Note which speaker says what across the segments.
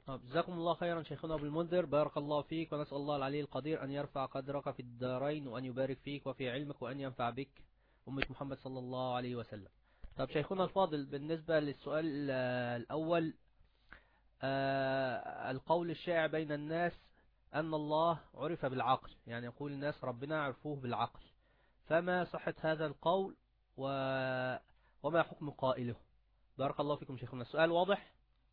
Speaker 1: جزاكم الله خيرا شيخنا أبو المنذر، بارك الله فيك، ونسأل الله العلي القدير أن يرفع قدرك في الدارين، وأن يبارك فيك وفي علمك، وأن ينفع بك أمة محمد صلى الله عليه وسلم. طب شيخنا الفاضل، بالنسبة للسؤال الأول، القول الشائع بين الناس أن الله عرف بالعقل، يعني يقول الناس ربنا عرفوه بالعقل، فما صحة هذا القول و... وما حكم قائله؟ بارك الله فيكم شيخنا. السؤال واضح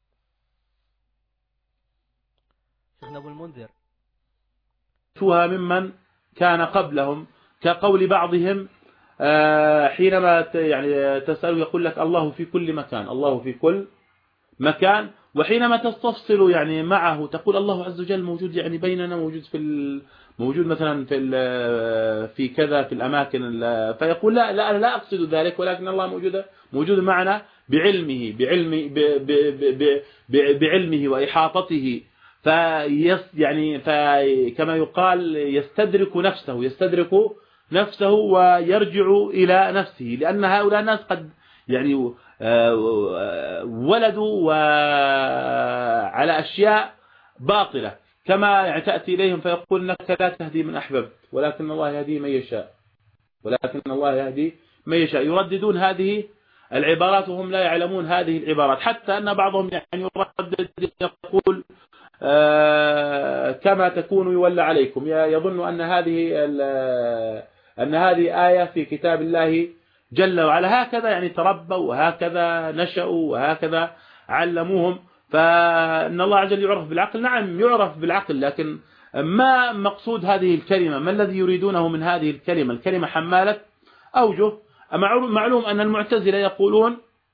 Speaker 1: شيخنا أبو المنذر؟
Speaker 2: شوها ممن كان قبلهم، كقول بعضهم حينما يعني تسأله يقول لك الله في كل مكان، الله في كل مكان. وحينما تستفصل يعني معه تقول الله عز وجل موجود يعني بيننا، موجود موجود مثلا في كذا في الأماكن، فيقول لا لا أنا لا أقصد ذلك، ولكن الله موجود معنا بعلمه وإحاطته. يعني كما يقال يستدرك نفسه ويرجع إلى نفسه، لأن هؤلاء الناس قد يعني ولدوا وعلى أشياء باطلة، كما يعني تأتي إليهم فيقول إنك لا تهدي من أحببت ولكن الله يهدي من يشاء، ولكن الله يهدي من يشاء. يرددون هذه العبارات وهم لا يعلمون هذه العبارات، حتى أن بعضهم يعني يردد يقول كما تكون يولى عليكم، يظن أن هذه آية في كتاب الله جل وعلا. هكذا يعني تربوا وهكذا نشأوا وهكذا علموهم. فإن الله عز وجل يعرف بالعقل، نعم يعرف بالعقل، لكن ما مقصود هذه الكلمة؟ ما الذي يريدونه من هذه الكلمة؟ الكلمة حمالة أوجه. معلوم أن المعتزلة يقولون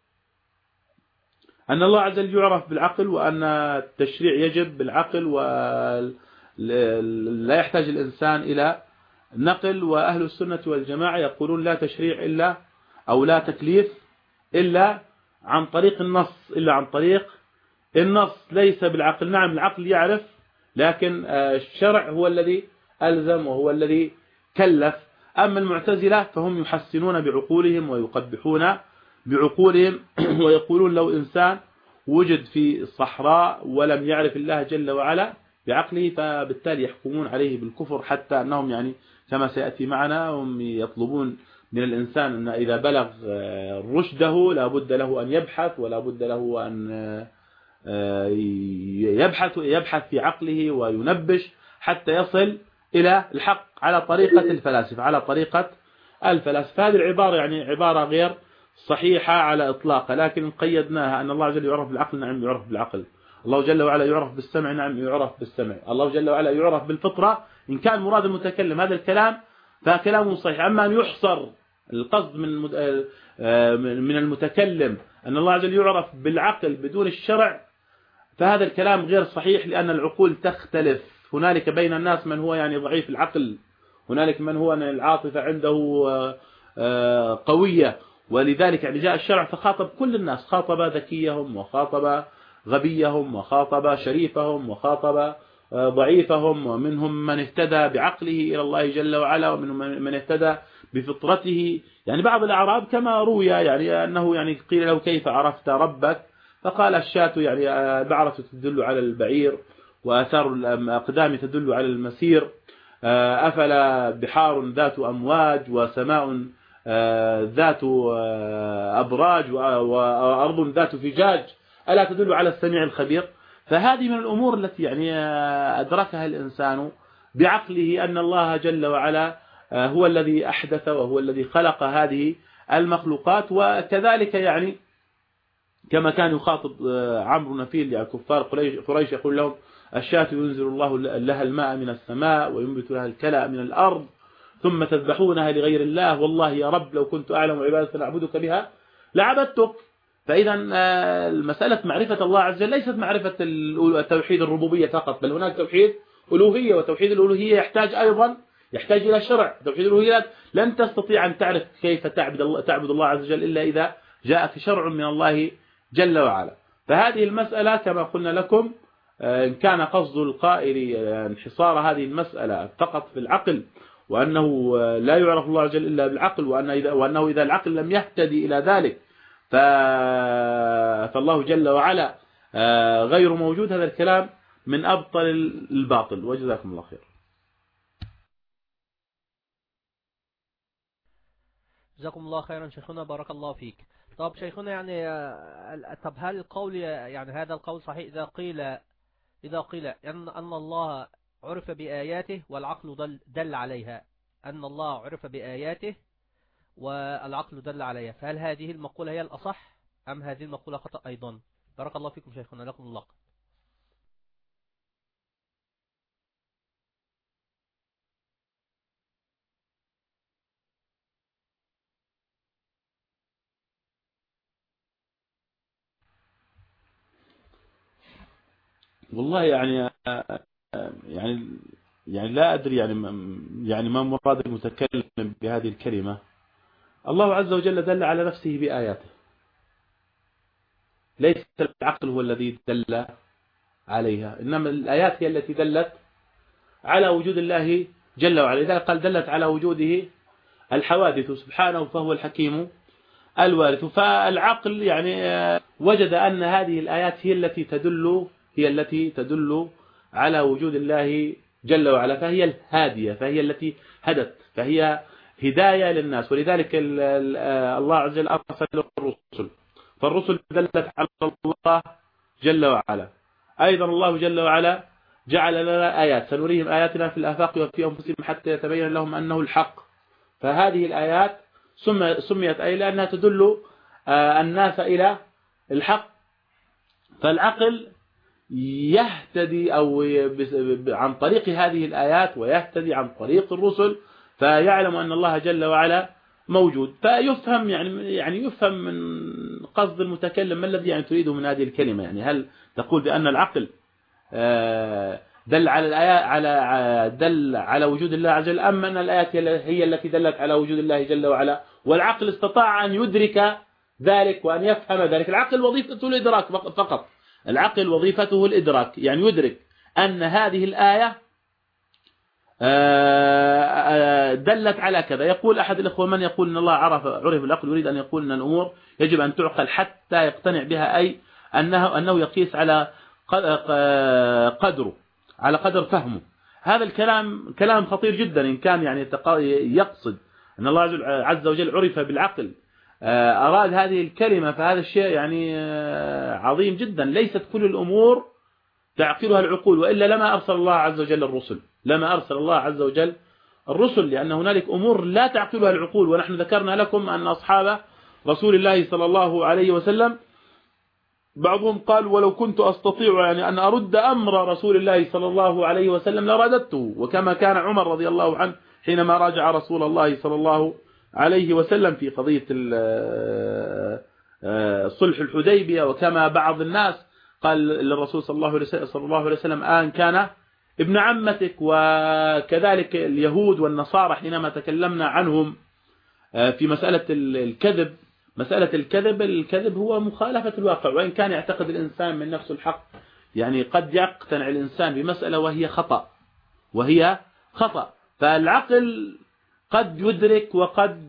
Speaker 2: أن الله عز وجل يعرف بالعقل، وأن التشريع يجب بالعقل ولا يحتاج الإنسان إلى نقل. وأهل السنة والجماعة يقولون لا تشريع إلا أو لا تكليف إلا عن طريق النص، إلا عن طريق النص، ليس بالعقل. نعم العقل يعرف، لكن الشرع هو الذي ألزم وهو الذي كلف. أما المعتزلة فهم يحسنون بعقولهم ويقبحون بعقولهم ويقولون لو إنسان وجد في الصحراء ولم يعرف الله جل وعلا بعقله فبالتالي يحكمون عليه بالكفر، حتى أنهم يعني كما سيأتي معنا هم يطلبون من الإنسان أن إذا بلغ رشده لا بد له أن يبحث، ولا بد له أن يبحث في عقله وينبش حتى يصل إلى الحق على طريقة الفلاسفة، على طريقة الفلاسفة. هذه العبارة يعني عبارة غير صحيحة على إطلاقها، لكن قيدناها أن الله عز وجل يعرف بالعقل، نعم يعرف بالعقل. الله جل وعلا يعرف بالسمع، نعم يعرف بالسمع. الله جل وعلا يعرف بالفطرة إن كان مراد المتكلم هذا الكلام فكلامه صحيح. أما أن يحصر القصد من المتكلم أن الله عز وجل يعرف بالعقل بدون الشرع، فهذا الكلام غير صحيح، لأن العقول تختلف. هنالك بين الناس من هو يعني ضعيف العقل، هنالك من هو العاطفة عنده قوية، ولذلك يعني جاء الشرع فخاطب كل الناس، خاطب ذكيهم وخاطب غبيهم وخاطب شريفهم وخاطب ضعيفهم، ومنهم من اهتدى بعقله إلى الله جل وعلا، ومنهم من اهتدى بفطرته. يعني بعض الأعراب كما روي يعني أنه يعني قيل له كيف عرفت ربك؟ فقال الشاة يعني بعرة تدل على البعير، وآثار الأقدام تدل على المسير، أفلا بحار ذات أمواج، وسماء ذات أبراج، وأرض ذات فجاج، ألا تدل على السميع الخبير؟ فهذه من الأمور التي يعني أدركها الإنسان بعقله، أن الله جل وعلا هو الذي أحدث وهو الذي خلق هذه المخلوقات. وكذلك يعني كما كان يخاطب عمرو نفيل يعني كفار قريش يقول لهم الشاة ينزل الله لها الماء من السماء وينبت لها الكلأ من الأرض ثم تذبحونها لغير الله، والله يا رب لو كنت أعلم عبادة نعبدك بها لعبدتك. فإذا المسألة معرفة الله عز وجل ليست معرفة التوحيد الربوبية فقط، بل هناك توحيد ألوهية، وتوحيد الألوهية يحتاج إلى شرع. توحيد الألوهية لن تستطيع أن تعرف كيف تعبد الله عز وجل إلا إذا جاءك شرع من الله جل وعلا. فهذه المسألة كما قلنا لكم إن كان قصد القائل انحصار هذه المسألة فقط في العقل، وأنه لا يعرف الله عز وجل إلا بالعقل، وأنه إذا العقل لم يهتدي إلى ذلك فالله جل وعلا غير موجود، هذا الكلام من أبطل الباطل. وجزاكم الله خير.
Speaker 1: جزاكم الله خيرا شيخنا، بارك الله فيك. طب شيخنا يعني طب هل القول يعني هذا القول صحيح إذا قيل أن الله عرف بآياته والعقل دل عليها، أن الله عرف بآياته والعقل دل عليها، فهل هذه المقولة هي الأصح أم هذه المقولة خطأ أيضا؟ بارك الله فيكم شيخنا، لكم الله.
Speaker 2: والله يعني يعني لا أدري يعني ما مراد المتكلم بهذه الكلمة. الله عز وجل دل على نفسه بآياته، ليس العقل هو الذي دل عليها، إنما الآيات هي التي دلت على وجود الله جل وعلا. إذا قال دلت على وجوده الحوادث سبحانه فهو الحكيم الوارث. فالعقل يعني وجد أن هذه الآيات هي التي تدل على وجود الله جل وعلا، فهي الهادية، فهي التي هدت، فهي هداية للناس. ولذلك الله عز وجل أرسل الرسل، فالرسل دلت على الله جل وعلا. أيضا الله جل وعلا جعل لنا آيات، سنريهم آياتنا في الآفاق وفي أنفسهم حتى يتبين لهم أنه الحق. فهذه الآيات سميت آية لأنها تدل الناس إلى الحق. فالعقل يهتدي أو عن طريق هذه الآيات، ويهتدي عن طريق الرسل، فيعلم أن الله جل وعلا موجود. فيفهم يعني يفهم من قصد المتكلم ما الذي يعني تريده من هذه الكلمة. يعني هل تقول بأن العقل دل على الآيات دل على وجود الله عز وجل، أم أن الآيات هي التي دلت على وجود الله جل وعلا، والعقل استطاع أن يدرك ذلك وأن يفهم ذلك؟ العقل وظيفته الإدراك فقط، العقل وظيفته الإدراك، يعني يدرك أن هذه الآية دلت على كذا. يقول أحد الأخوة من يقول أن الله عرف العقل، يريد أن يقول أن الأمور يجب أن تعقل حتى يقتنع بها، أي أنه يقيس على قدره، على قدر فهمه. هذا الكلام كلام خطير جدا. إن كان يعني يقصد أن الله عز وجل عرف بالعقل، أراد هذه الكلمة، فهذا الشيء يعني عظيم جدا. ليست كل الأمور تعقلها العقول، وإلا لما أرسل الله عز وجل الرسل، لأن هنالك أمور لا تعقلها العقول. ونحن ذكرنا لكم أن أصحاب رسول الله صلى الله عليه وسلم بعضهم قال ولو كنت أستطيع يعني أن أرد أمر رسول الله صلى الله عليه وسلم لرددته. وكما كان عمر رضي الله عنه حينما راجع رسول الله صلى الله عليه وسلم في قضية صلح الحديبية، وكما بعض الناس قال للرسول صلى الله عليه وسلم آن كان ابن عمتك. وكذلك اليهود والنصارى حينما تكلمنا عنهم في مسألة الكذب، الكذب هو مخالفة الواقع. وإن كان يعتقد الإنسان من نفسه الحق، يعني قد يقتنع الإنسان بمسألة وهي خطأ. فالعقل قد يدرك وقد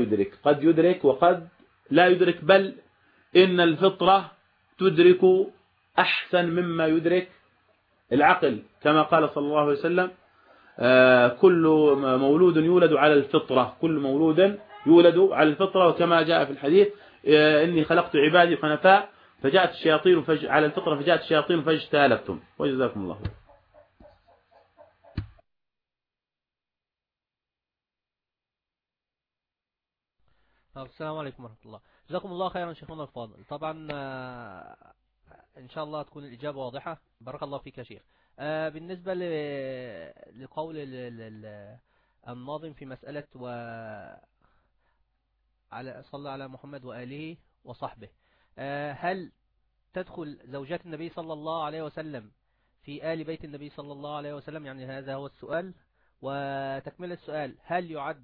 Speaker 2: لا يدرك، بل إن الفطرة تدرك أحسن مما يدرك العقل، كما قال صلى الله عليه وسلم كل مولود يولد على الفطرة. وكما جاء في الحديث إني خلقت عبادي حنفاء فجاءت الشياطين على الفطرة فجاءت الشياطين فاجتالتهم. وجزاكم الله خير.
Speaker 1: السلام عليكم ورحمة الله. جزاكم الله خيرا شيخنا الفاضل. طبعا إن شاء الله تكون الإجابة واضحة. بارك الله فيك يا شيخ. بالنسبة لقول الناظم في مسألة صلى على محمد وآله وصحبه، هل تدخل زوجات النبي صلى الله عليه وسلم في آل بيت النبي صلى الله عليه وسلم؟ يعني هذا هو السؤال. وتكمل السؤال، هل يعد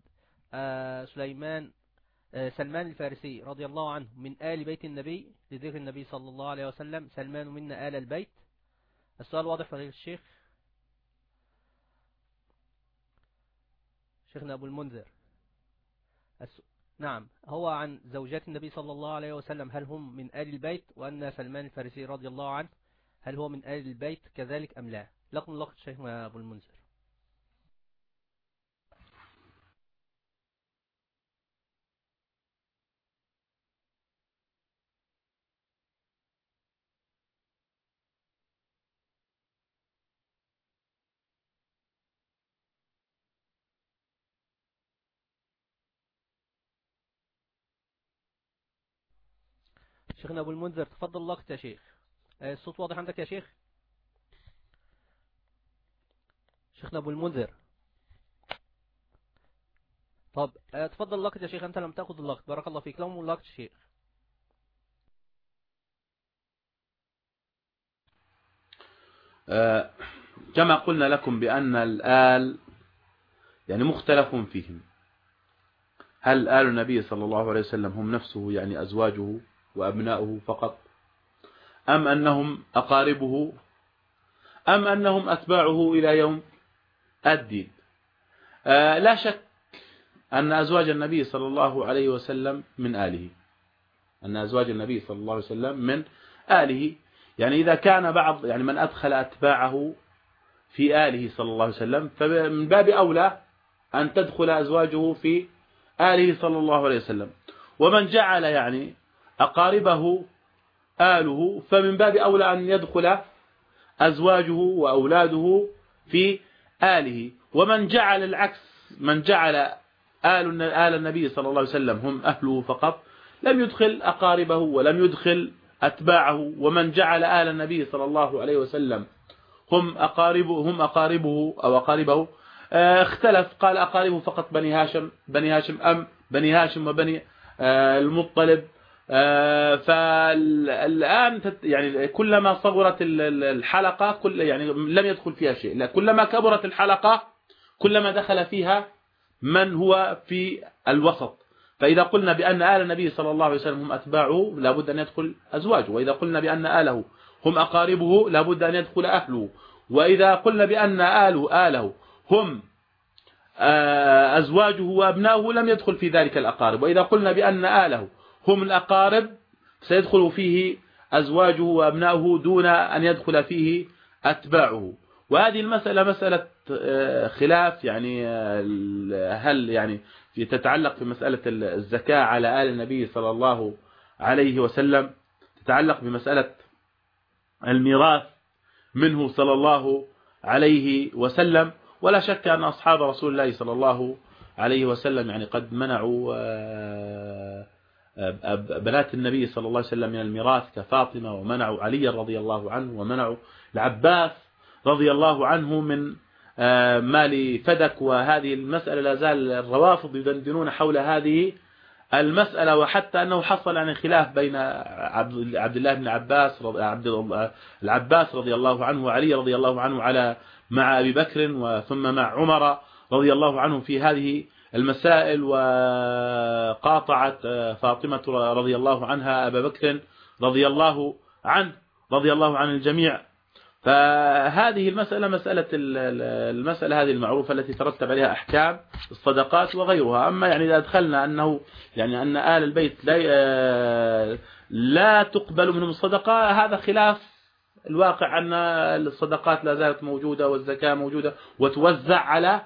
Speaker 1: سلمان الفارسي رضي الله عنه من آل بيت النبي لذكر النبي صلى الله عليه وسلم سلمان منا آل البيت؟ السؤال واضح فضيلة الشيخ؟ شيخنا أبو المنذر نعم، هو عن زوجات النبي صلى الله عليه وسلم هل هم من آل البيت، وأن سلمان الفارسي رضي الله عنه هل هو من آل البيت كذلك أم لا؟ لكم الوقت شيخنا أبو المنذر. شيخنا أبو المنذر تفضل الوقت يا شيخ. الصوت واضح عندك يا شيخ؟ شيخنا أبو المنذر. طب تفضل الوقت يا شيخ، أنت لم تأخذ الوقت، بارك الله فيك، لهم الوقت شيخ.
Speaker 2: كما قلنا لكم بأن الآل يعني مختلف فيهم. هل آل النبي صلى الله عليه وسلم هم نفسه يعني أزواجه وأبناؤه فقط، أم أنهم أقاربه، أم أنهم أتباعه إلى يوم الدين؟ لا شك أن أزواج النبي صلى الله عليه وسلم من آله، أن أزواج النبي صلى الله عليه وسلم من آله. يعني إذا كان بعض يعني من أدخل أتباعه في آله صلى الله عليه وسلم، فمن باب أولى أن تدخل أزواجه في آله صلى الله عليه وسلم. ومن جعل يعني أقاربه آله، فمن باب أولى أن يدخل أزواجه وأولاده في آله. ومن جعل العكس، من جعل آل النبي صلى الله عليه وسلم هم أهله فقط، لم يدخل أقاربه ولم يدخل أتباعه. ومن جعل آل النبي صلى الله عليه وسلم هم أقاربه أو أقاربه، اختلف، قال أقاربه فقط بني هاشم أم بني هاشم وبني المطلب. فالآن يعني كلما صغرت الحلقة يعني لم يدخل فيها شيء، كلما كبرت الحلقة كلما دخل فيها من هو في الوسط. فإذا قلنا بأن آل النبي صلى الله عليه وسلم هم أتباعه، لابد أن يدخل أزواجه. وإذا قلنا بأن آله هم أقاربه، لابد أن يدخل أهله. وإذا قلنا بأن آله هم أزواجه وأبناؤه، لم يدخل في ذلك الأقارب. وإذا قلنا بأن آله هم الأقارب، سيدخل فيه أزواجه وأبناؤه دون أن يدخل فيه أتباعه. وهذه المسألة مسألة خلاف، يعني هل يعني تتعلق في مسألة الزكاة على آل النبي صلى الله عليه وسلم، تتعلق بمسألة الميراث منه صلى الله عليه وسلم. ولا شك أن أصحاب رسول الله صلى الله عليه وسلم يعني قد منعوا بنات النبي صلى الله عليه وسلم من الميراث كفاطمة، ومنعوا علي رضي الله عنه، ومنعوا العباس رضي الله عنه من مال فدك. وهذه المسألة لا زال الروافض يدندنون حول هذه المسألة، وحتى أنه حصل يعني خلاف بين عبد الله بن عباس العباس رضي الله عنه وعلي رضي الله عنه مع أبي بكر، وثم مع عمر رضي الله عنه في هذه المسائل. وقاطعت فاطمة رضي الله عنها أبا بكر رضي الله عن الجميع. فهذه المسألة هذه المعروفة التي ترتب عليها أحكام الصدقات وغيرها. أما يعني إذا أدخلنا أنه يعني أن آل البيت لا تقبل منهم الصدقة، هذا خلاف الواقع، أن الصدقات لا زالت موجودة والزكاة موجودة وتوزع على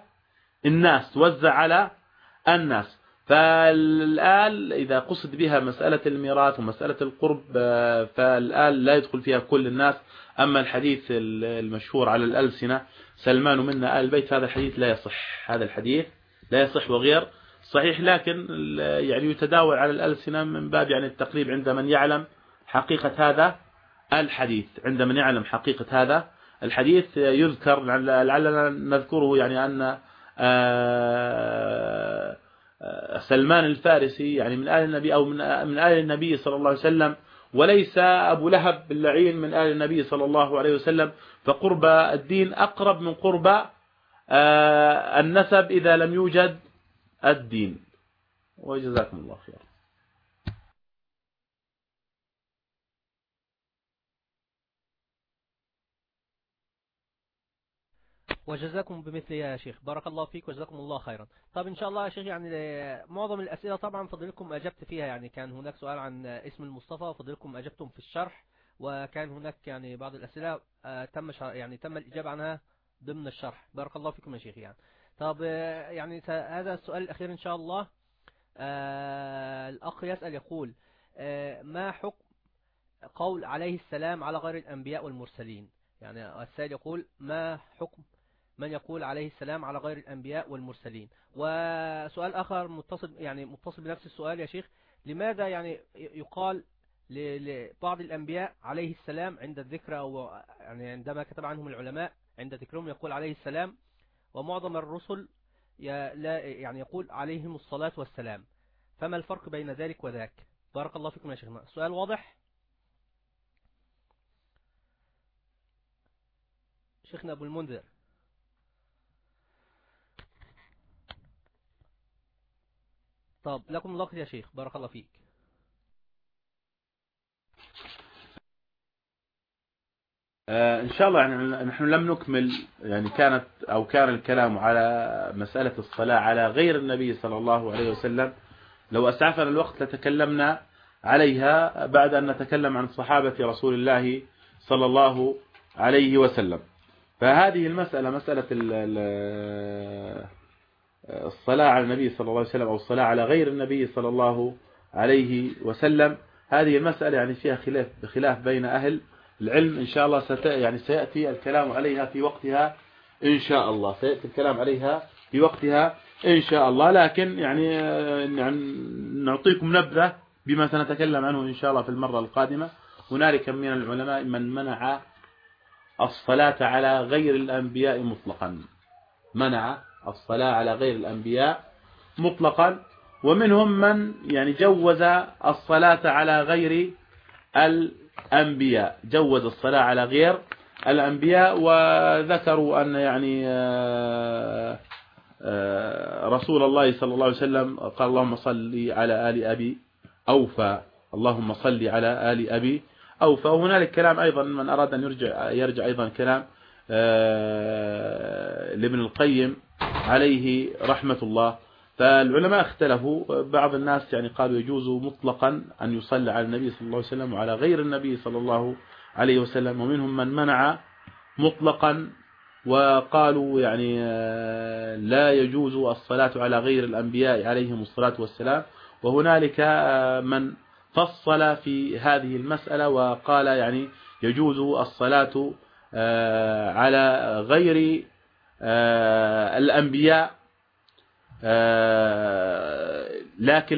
Speaker 2: الناس. فالآل إذا قصد بها مسألة الميراث ومسألة القرب، فالآل لا يدخل فيها كل الناس. أما الحديث المشهور على الألسنة سلمان منا آل البيت، هذا الحديث لا يصح، هذا الحديث لا يصح وغير صحيح. لكن يعني يتداول على الألسنة من باب يعني التقريب عند من يعلم حقيقة هذا الحديث. عند من يعلم حقيقة هذا الحديث يذكر، لعلنا نذكره، يعني أن سلمان الفارسي يعني من آل النبي، أو من آل النبي صلى الله عليه وسلم، وليس أبو لهب اللعين من آل النبي صلى الله عليه وسلم. فقرب الدين أقرب من قرب النسب إذا لم يوجد الدين. وجزاكم الله خير.
Speaker 1: وجزاكم بمثلها يا شيخ، بارك الله فيك وجزاكم الله خيرا. طب إن شاء الله يا شيخ يعني معظم الأسئلة طبعا فضلكم أجبت فيها، يعني كان هناك سؤال عن اسم المصطفى فضلكم أجبتم في الشرح، وكان هناك يعني بعض الأسئلة يعني تم الإجابة عنها ضمن الشرح، بارك الله فيكم يا شيخ يعني. طب يعني هذا السؤال الأخير إن شاء الله. الأخ يسأل يقول ما حكم قول عليه السلام على غير الأنبياء والمرسلين؟ يعني السائل يقول ما حكم من يقول عليه السلام على غير الأنبياء والمرسلين؟ وسؤال آخر متصل يعني متصل بنفس السؤال يا شيخ، لماذا يعني يقال لبعض الأنبياء عليه السلام عند الذكر، أو يعني عندما كتب عنهم العلماء عند ذكرهم يقول عليه السلام، ومعظم الرسل لا يعني يقول عليهم الصلاة والسلام؟ فما الفرق بين ذلك وذاك؟ بارك الله فيكم يا شيخنا. السؤال واضح شيخنا أبو المنذر؟ طب لكم الوقت يا شيخ، بارك الله فيك.
Speaker 2: إن شاء الله يعني نحن لم نكمل، يعني كان الكلام على مسألة الصلاة على غير النبي صلى الله عليه وسلم. لو أسعفنا الوقت لتكلمنا عليها بعد أن نتكلم عن صحابة رسول الله صلى الله عليه وسلم. فهذه المسألة، مسألة الصلاة على النبي صلى الله عليه وسلم أو الصلاة على غير النبي صلى الله عليه وسلم، هذه المسألة يعني فيها خلاف بين أهل العلم. إن شاء الله يعني سيأتي الكلام عليها في وقتها إن شاء الله، سيأتي الكلام عليها في وقتها إن شاء الله. لكن يعني نعطيكم نبذة بما سنتكلم عنه إن شاء الله في المرة القادمة. هنالك من العلماء من منع الصلاة على غير الأنبياء مطلقا، منع الصلاة على غير الأنبياء مطلقا، ومنهم من يعني جوز الصلاة على غير الأنبياء، جوز الصلاة على غير الأنبياء. وذكروا أن يعني رسول الله صلى الله عليه وسلم قال اللهم صل على آل أبي أوفى، اللهم صل على آل أبي أوفى. وهنالك كلام أيضا من أراد أن يرجع أيضا كلام لابن القيم عليه رحمة الله. فالعلماء اختلفوا، بعض الناس يعني قالوا يجوز مطلقا أن يصلى على النبي صلى الله عليه وسلم وعلى غير النبي صلى الله عليه وسلم، ومنهم من منع مطلقا وقالوا يعني لا يجوز الصلاة على غير الأنبياء عليهم الصلاة والسلام. وهنالك من فصل في هذه المسألة وقال يعني يجوز الصلاة على غير الأنبياء، لكن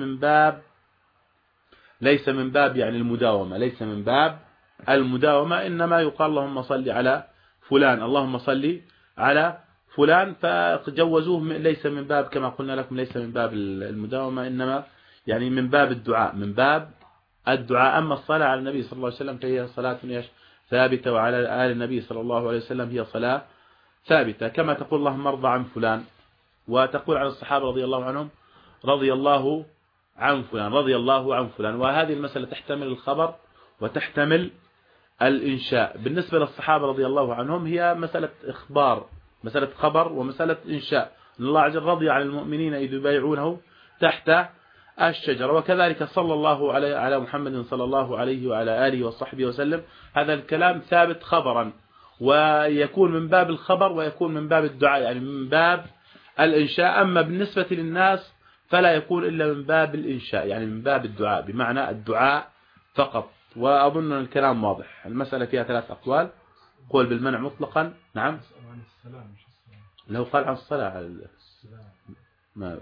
Speaker 2: ليس من باب يعني المداومة، ليس من باب المداومة، إنما يقال اللهم صل على فلان، اللهم صل على فلان. فجوزوه ليس من باب كما قلنا لكم، ليس من باب المداومة، إنما يعني من باب الدعاء، من باب الدعاء. أما الصلاة على النبي صلى الله عليه وسلم فهي صلاة ثابتة، وعلى آل النبي صلى الله عليه وسلم هي صلاة ثابتة، كما تقول اللهم ارضى عن فلان، وتقول عن الصحابة رضي الله عنهم رضي الله عن فلان، رضي الله عن فلان. وهذه المسألة تحتمل الخبر وتحتمل الإنشاء. بالنسبة للصحابة رضي الله عنهم هي مسألة إخبار، مسألة خبر ومسألة إنشاء. الله عز وجل رضي عن المؤمنين إذ يبايعونه تحت الشجرة، وكذلك صلى الله على محمد صلى الله عليه وعلى آله وصحبه وسلم. هذا الكلام ثابت خبرا، ويكون من باب الخبر ويكون من باب الدعاء، يعني من باب الإنشاء. أما بالنسبة للناس فلا يكون إلا من باب الإنشاء، يعني من باب الدعاء، بمعنى الدعاء فقط. وأظن الكلام واضح. المسألة فيها 3 أقوال، قول بالمنع مطلقا، نعم، لو قال عن الصلاة على ما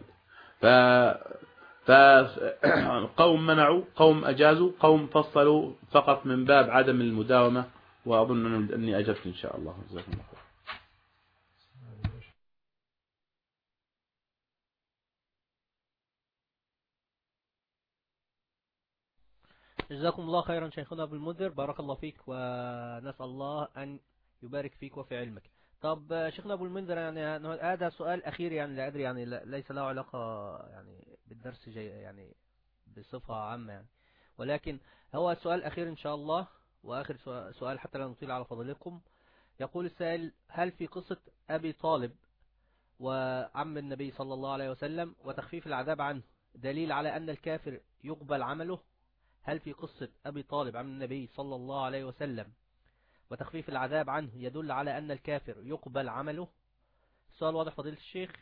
Speaker 2: فقوم منعوا، قوم أجازوا، قوم فصلوا فقط من باب عدم المداومة. وأظن أني أجبت إن شاء الله. جزاكم الله خير.
Speaker 1: جزاكم الله خيرا شيخنا أبو المنذر، بارك الله فيك، ونسأل الله أن يبارك فيك وفي علمك. طب شيخنا أبو المنذر يعني هذا سؤال أخير، يعني لا أدري يعني ليس له علاقة يعني بالدرس يعني بصفة عامة يعني، ولكن هو سؤال أخير إن شاء الله، وآخر سؤال حتى لا نطيل على فضلكم. يقول السائل: هل في قصة أبي طالب وعم النبي صلى الله عليه وسلم وتخفيف العذاب عنه دليل على أن الكافر يقبل عمله؟ هل في قصة أبي طالب عم النبي صلى الله عليه وسلم وتخفيف العذاب عنه يدل على أن الكافر يقبل عمله؟ السؤال واضح فضيلة الشيخ؟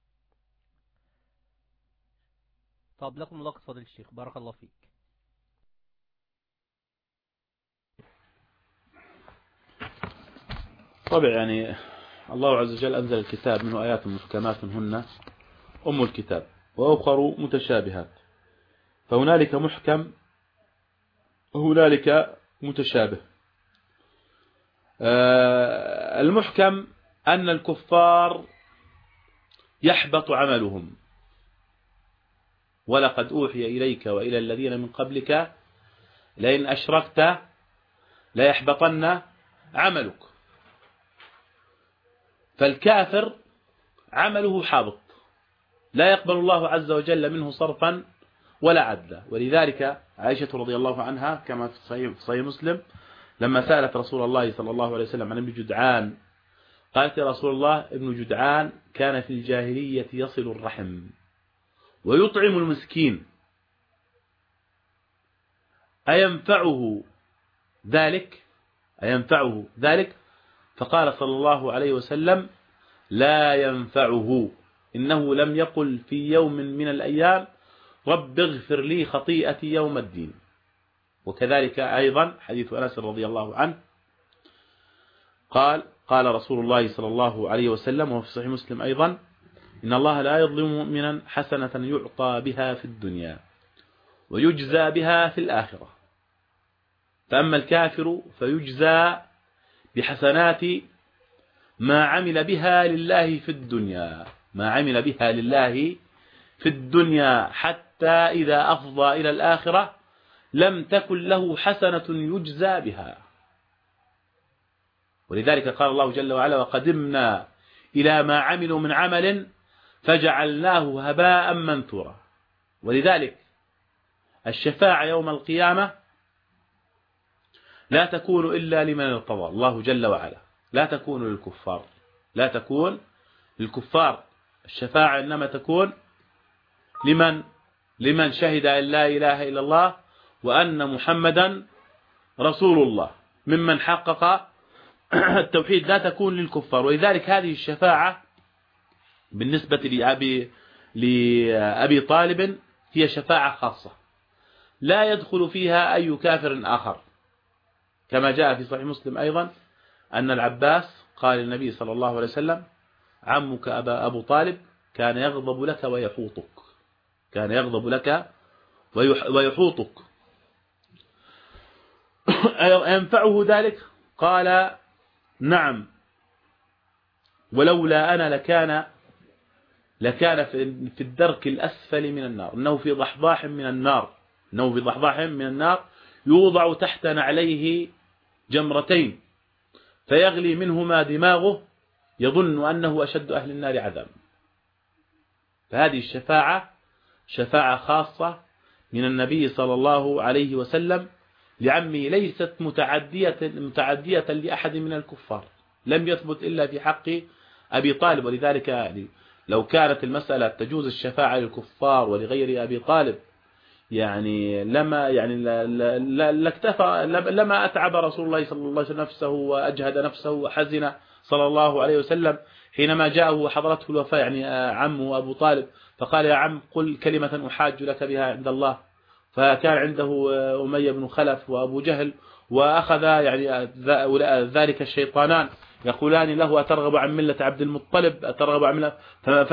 Speaker 1: طب لكم ملاقة فضيلة الشيخ، بارك الله فيك.
Speaker 2: طبعا يعني الله عز وجل أنزل الكتاب منه آيات محكمات هن أم الكتاب وأخر متشابهات، فهنالك محكم وهنالك متشابه. المحكم أن الكفار يحبط عملهم، ولقد أوحي إليك وإلى الذين من قبلك لئن أشركت ليحبطن عملك. فالكافر عمله حابط، لا يقبل الله عز وجل منه صرفا ولا عدلا. ولذلك عائشة رضي الله عنها كما في صحيح مسلم لما سألت رسول الله صلى الله عليه وسلم عن ابن جدعان قالت: يا رسول الله، ابن جدعان كان في الجاهلية يصل الرحم ويطعم المسكين، أينفعه ذلك؟ فقال صلى الله عليه وسلم: لا ينفعه، إنه لم يقل في يوم من الأيام رب اغفر لي خطيئتي يوم الدين. وكذلك أيضا حديث أنس رضي الله عنه قال رسول الله صلى الله عليه وسلم وفي صحيح مسلم أيضا: إن الله لا يظلم مؤمنا حسنة يعطى بها في الدنيا ويجزى بها في الآخرة، فأما الكافر فيجزى بحسنات ما عمل بها لله في الدنيا حتى إذا أفضى إلى الآخرة لم تكن له حسنة يجزى بها. ولذلك قال الله جل وعلا: وقدمنا إلى ما عملوا من عمل فجعلناه هباء منثورا. ولذلك الشفاعة يوم القيامة لا تكون إلا لمن ارتضى الله جل وعلا، لا تكون للكفار. الشفاعة إنما تكون لمن شهد أن لا إله إلا الله وأن محمدا رسول الله، ممن حقق التوحيد، لا تكون للكفار. ولذلك هذه الشفاعة بالنسبة لأبي طالب هي شفاعة خاصة لا يدخل فيها أي كافر آخر، كما جاء في صحيح مسلم أيضا أن العباس قال للنبي صلى الله عليه وسلم: عمك أبو طالب كان يغضب لك ينفعه ذلك؟ قال: نعم، ولولا أنا لكان في الدرك الأسفل من النار، إنه في ضحضاح من النار يوضع تحت نعليه جمرتين فيغلي منهما دماغه يظن أنه أشد أهل النار عذابا. فهذه الشفاعة شفاعة خاصة من النبي صلى الله عليه وسلم لعمه، ليست متعدية لأحد من الكفار، لم يثبت إلا في حق أبي طالب. ولذلك يعني لو كانت المسألة تجوز الشفاعة للكفار ولغير أبي طالب لما أتعب رسول الله صلى الله عليه وسلم نفسه وأجهد نفسه وحزن صلى الله عليه وسلم حينما جاءه وحضرته الوفاة عمه أبو طالب، فقال: يا عم، قل كلمة أحاج لك بها عند الله. فكان عنده أمية بن خلف وأبو جهل، وأخذ ذلك الشيطانان يقولان له: أترغب عن ملة عبد المطلب، أترغب عن ملة،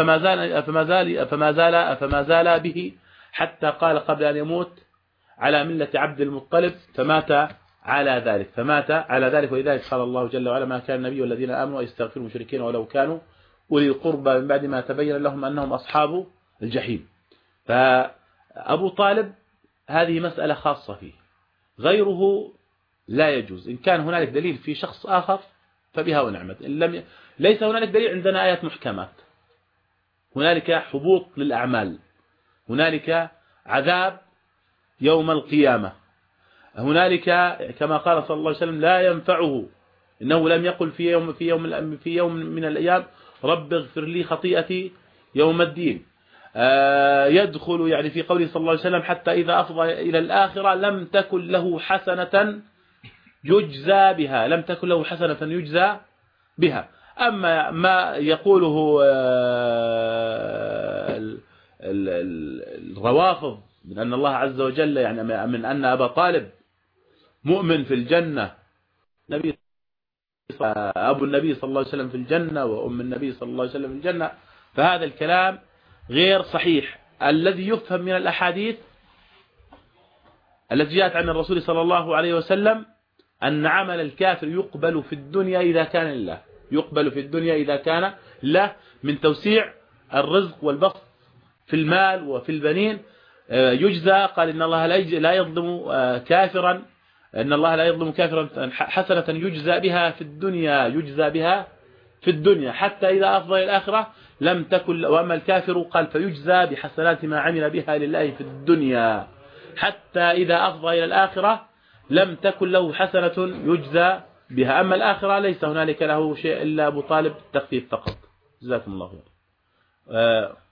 Speaker 2: فما زال به حتى قال قبل أن يموت: على ملة عبد المطلب، فمات على ذلك. ولذلك قال الله جل وعلا: ما كان النبي والذين آمنوا يستغفروا المشركين ولو كانوا أولي القربى من بعد ما تبين لهم أنهم أصحاب الجحيم. فأبو طالب هذه مسألة خاصة فيه، غيره لا يجوز. إن كان هنالك دليل في شخص آخر فبها ونعمت، ليس هنالك دليل عندنا آيات محكمات، هنالك حبوط للأعمال، هنالك عذاب يوم القيامة، هنالك كما قال صلى الله عليه وسلم: لا ينفعه إنه لم يقل في يوم من الأيام رب اغفر لي خطيئتي يوم الدين. يدخل يعني في قوله صلى الله عليه وسلم حتى إذا أفضى إلى الآخرة لم تكن له حسنة يجزى بها، لم تكن له حسنة يجزى بها. أما ما يقوله الروافض من أن الله عز وجل يعني من أن أبا طالب مؤمن في الجنة، أبو النبي صلى الله عليه وسلم في الجنة وأم النبي صلى الله عليه وسلم في الجنة، فهذا الكلام غير صحيح. الذي يفهم من الأحاديث التي جاءت عن الرسول صلى الله عليه وسلم أن عمل الكافر يقبل في الدنيا إذا كان لله، يقبل في الدنيا إذا كان له من توسيع الرزق والبسط في المال وفي البنين. يجزى، قال إن الله لا يظلم كافرا، إن الله لا يظلم كافرا حسنة يجزى بها في الدنيا، يجزى بها في الدنيا حتى إذا أفضى إلى الآخرة لم تكن. وأما الكافر قال فيجزى بحسنات ما عمل بها لله في الدنيا حتى إذا أفضى إلى الآخرة لم تكن له حسنة يجزى بها. أما الآخرة ليس هنالك له شيء إلا أبو طالب التخفيف فقط. جزاكم الله خير.